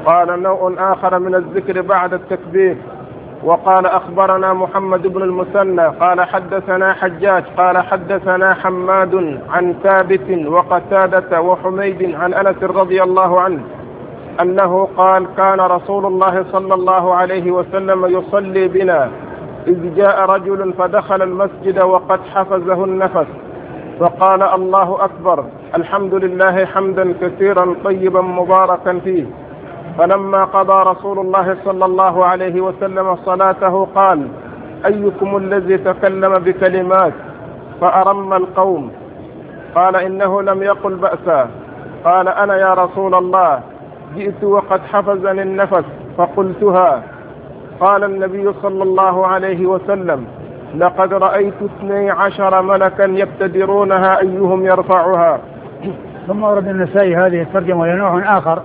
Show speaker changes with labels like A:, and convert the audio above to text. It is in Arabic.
A: قال نوع آخر من الذكر بعد التكبير. وقال أخبرنا محمد بن المثنى قال حدثنا حجاج قال حدثنا حماد عن ثابت وقتادة وحميد عن أنس رضي الله عنه أنه قال كان رسول الله صلى الله عليه وسلم يصلي بنا إذ جاء رجل فدخل المسجد وقد حفزه النفس فقال الله أكبر الحمد لله حمدا كثيرا طيبا مباركا فيه. فلما قضى رسول الله صلى الله عليه وسلم صلاته قال أيكم الذي تكلم بكلمات فأرم القوم؟ قال إنه لم يقل بأسا. قال أنا يا رسول الله جئت وقد حفزني النفس فقلتها. قال النبي صلى الله عليه وسلم لقد رأيت 12 ملكا يبتدرونها أيهم يرفعها.
B: ثم ورد النسائي هذه الترجمة لنوع آخر